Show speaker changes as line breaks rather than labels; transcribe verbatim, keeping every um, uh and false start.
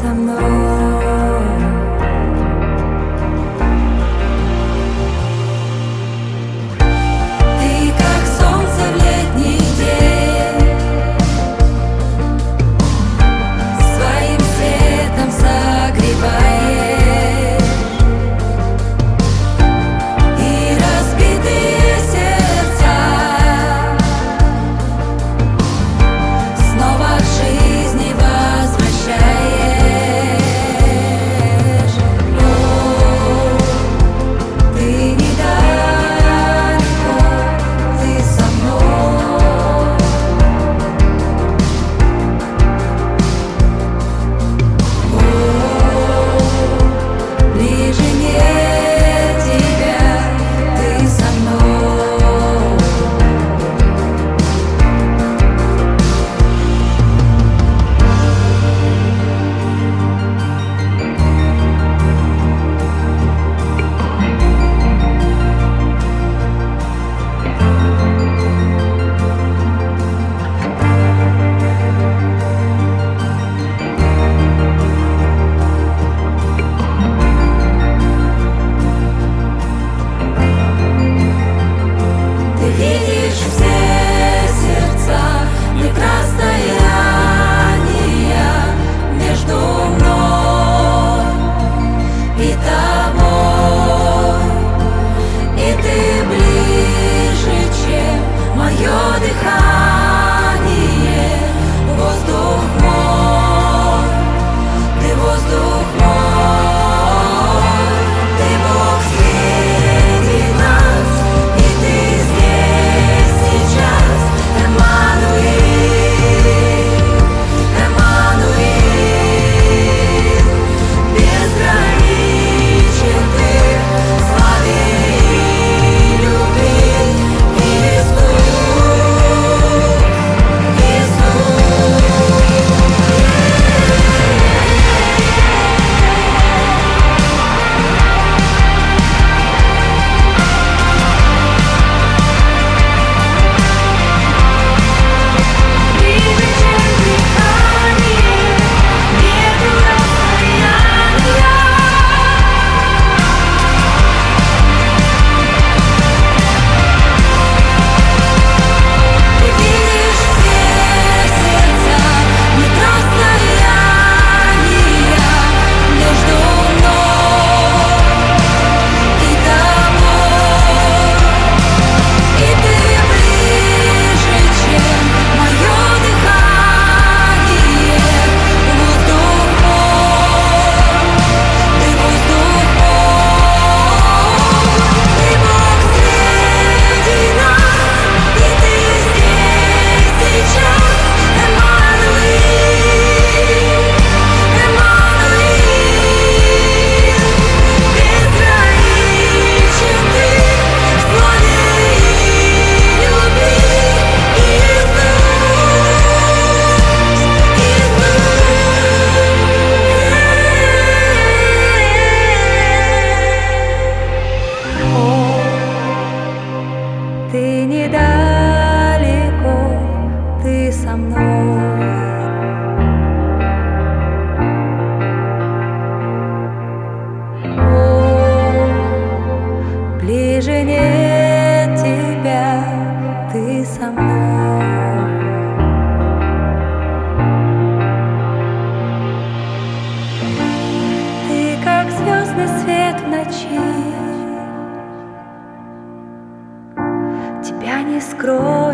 со мной. Ты как солнце в летний день, своим светом согреваешь, и разбитые сердца снова к жизни возвращаешь. О, ты недалеко, ты со мной. О, ближе нет тебя, ты со мной. Ты видишь все сердца, нет расстояния между мной и тобой, и ты ближе, чем мое дыхание, воздух мой, ты воздух мой, ты Бог среди нас, и ты здесь сейчас, Эммануил, Эммануил, безграничен ты в славе и любви, Иисус, ты недалеко, ты со мной. О, ближе нет тебя, ты со мной. Ты как звездный свет в ночи, тебя не скроешь.